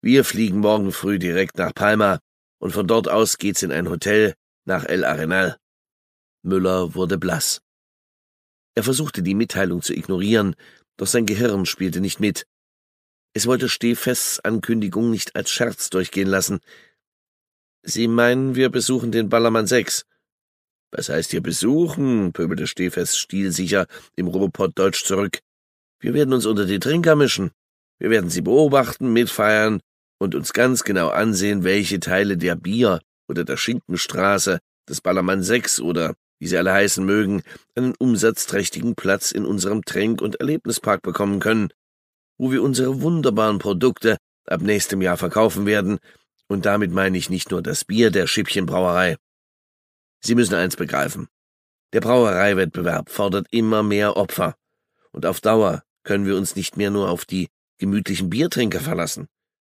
Wir fliegen morgen früh direkt nach Palma und von dort aus geht's in ein Hotel nach El Arenal.« Müller wurde blass. Er versuchte die Mitteilung zu ignorieren, doch sein Gehirn spielte nicht mit. Es wollte Stehfests Ankündigung nicht als Scherz durchgehen lassen. »Sie meinen, wir besuchen den Ballermann 6? »Was heißt hier besuchen?« pöbelte Stehfest stilsicher im Robopod-Deutsch zurück. »Wir werden uns unter die Trinker mischen. Wir werden sie beobachten, mitfeiern und uns ganz genau ansehen, welche Teile der Bier- oder der Schinkenstraße, des Ballermann 6 oder wie sie alle heißen mögen, einen umsatzträchtigen Platz in unserem Tränk- und Erlebnispark bekommen können, wo wir unsere wunderbaren Produkte ab nächstem Jahr verkaufen werden, und damit meine ich nicht nur das Bier der Schippchenbrauerei. Sie müssen eins begreifen: Der Brauereiwettbewerb fordert immer mehr Opfer, und auf Dauer können wir uns nicht mehr nur auf die gemütlichen Biertrinker verlassen.